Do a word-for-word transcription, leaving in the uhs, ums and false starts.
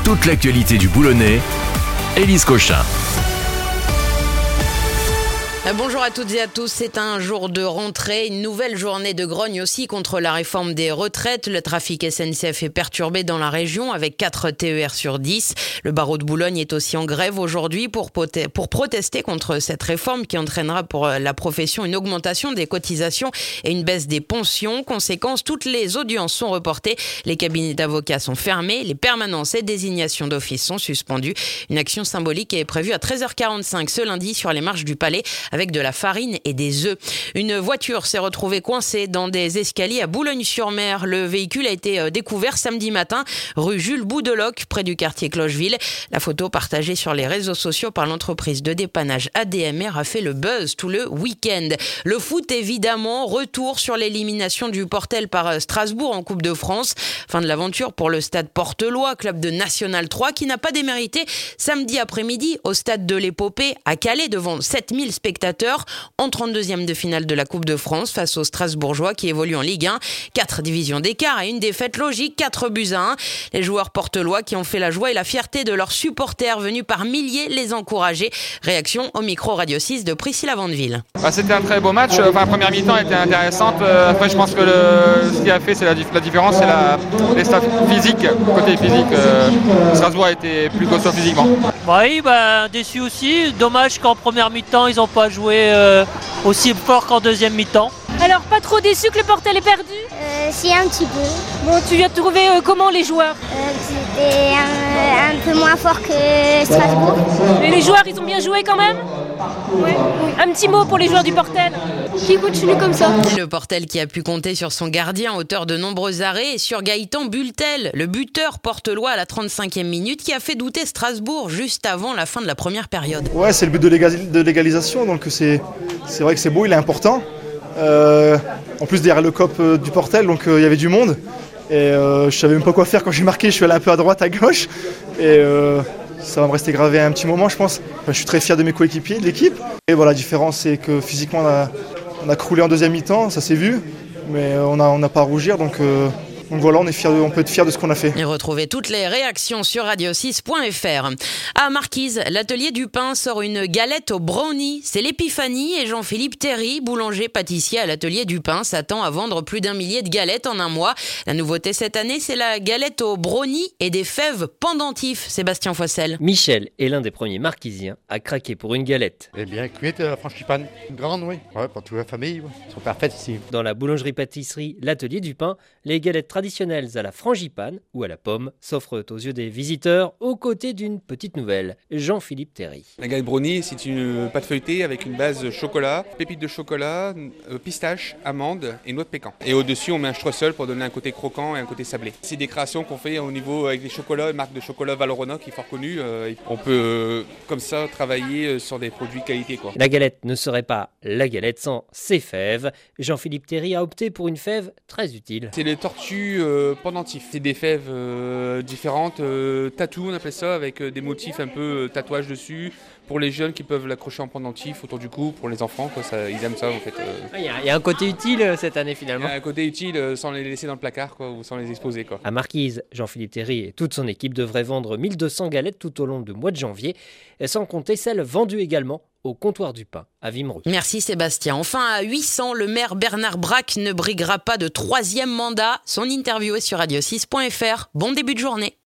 toute l'actualité du Boulonnais, Élise Cochin. Bonjour à toutes et à tous, c'est un jour de rentrée, une nouvelle journée de grogne aussi contre la réforme des retraites. Le trafic S N C F est perturbé dans la région avec quatre T E R sur dix. Le barreau de Boulogne est aussi en grève aujourd'hui pour, poter, pour protester contre cette réforme qui entraînera pour la profession une augmentation des cotisations et une baisse des pensions. Conséquence, toutes les audiences sont reportées, les cabinets d'avocats sont fermés, les permanences et désignations d'office sont suspendues. Une action symbolique est prévue à treize heures quarante-cinq ce lundi sur les marches du Palais avec de la farine et des œufs. Une voiture s'est retrouvée coincée dans des escaliers à Boulogne-sur-Mer. Le véhicule a été découvert samedi matin, rue Jules Boudeloc, près du quartier Clocheville. La photo partagée sur les réseaux sociaux par l'entreprise de dépannage A D M R a fait le buzz tout le week-end. Le foot, évidemment, retour sur l'élimination du Portel par Strasbourg en Coupe de France. Fin de l'aventure pour le stade Portelois, club de National trois, qui n'a pas démérité samedi après-midi au stade de l'Épopée à Calais devant sept mille spectateurs en trente-deuxième de finale de la Coupe de France face aux Strasbourgeois qui évoluent en Ligue un. Quatre divisions d'écart et une défaite logique, quatre buts à un. Les joueurs portelois qui ont fait la joie et la fierté de leurs supporters venus par milliers les encourager. Réaction au micro Radio six de Priscilla Vandeville. Bah, c'était un très beau match. Enfin, la première mi-temps était intéressante. Euh, après, je pense que le, ce qui a fait, c'est la, la différence, c'est la, les stats physiques. Côté physique, euh, Strasbourg a été plus costaud physiquement. Oui, bah, déçu aussi. Dommage qu'en première mi-temps, ils n'ont pas joué euh, aussi fort qu'en deuxième mi-temps. Alors, pas trop déçu que le Portel est perdu ? Euh, si, un petit peu. Bon, tu viens de trouver euh, comment les joueurs ? euh, C'était un, un peu moins fort que Strasbourg. Et les joueurs, ils ont bien joué quand même ? Ouais. Un petit mot pour les joueurs du Portel qui continuent comme ça. Le Portel qui a pu compter sur son gardien, auteur de nombreux arrêts, et sur Gaëtan Bultel, le buteur portelois à la trente-cinquième minute qui a fait douter Strasbourg juste avant la fin de la première période. Ouais, c'est le but de, légal- de l'égalisation, donc c'est, c'est vrai que c'est beau, il est important. Euh, en plus derrière le cop euh, du Portel, donc euh, il y avait du monde. Et euh, je savais même pas quoi faire quand j'ai marqué, je suis allé un peu à droite, à gauche. Et euh, ça va me rester gravé un petit moment, je pense. Enfin, je suis très fier de mes coéquipiers, de l'équipe. Et voilà, la différence, c'est que physiquement, on a, on a croulé en deuxième mi-temps, ça s'est vu. Mais on n'a on a pas à rougir, donc... Euh, Donc voilà, on, est fiers de, on peut être fiers de ce qu'on a fait. Et retrouvez toutes les réactions sur radio six point f r. À Marquise, l'atelier du pain sort une galette au brownie. C'est l'épiphanie et Jean-Philippe Théry, boulanger-pâtissier à l'atelier du pain, s'attend à vendre plus d'un millier de galettes en un mois. La nouveauté cette année, c'est la galette au brownie et des fèves pendentifs. Sébastien Foissel. Michel est l'un des premiers marquisiens à craquer pour une galette. Eh bien, cuite à la frangipane. Une grande, oui. Ouais, pour toute la famille, ouais. Elles sont parfaites ici. Dans la boulangerie-pâtisserie L'Atelier du Pain, les galettes traditionnelles à la frangipane ou à la pomme s'offrent aux yeux des visiteurs aux côtés d'une petite nouvelle. Jean-Philippe Théry. La galette brownie, c'est une pâte feuilletée avec une base chocolat, pépites de chocolat, pistache, amande et noix de pécan. Et au-dessus, on met un streusel pour donner un côté croquant et un côté sablé. C'est des créations qu'on fait au niveau avec des chocolats, une marque de chocolat Valrhona qui est fort connue. On peut comme ça travailler sur des produits qualité, quoi. La galette ne serait pas la galette sans ses fèves. Jean-Philippe Théry a opté pour une fève très utile. C'est les tortues euh, pendentifs. C'est des fèves euh, différentes, euh, tatou on appelle ça, avec euh, des motifs un peu euh, tatouage dessus. Pour les jeunes qui peuvent l'accrocher en pendentif autour du cou, pour les enfants, quoi, ça, ils aiment ça en fait. Il euh... y, y a un côté utile euh, cette année finalement. Il y a un côté utile euh, sans les laisser dans le placard, quoi, ou sans les exposer, quoi. À Marquise, Jean-Philippe Théry et toute son équipe devraient vendre mille deux cents galettes tout au long du mois de janvier, sans compter celles vendues également au comptoir du pain à Wimereux. Merci Sébastien. Enfin, à huit cents, le maire Bernard Braque ne briguera pas de troisième mandat. Son interview est sur radio six point f r. Bon début de journée.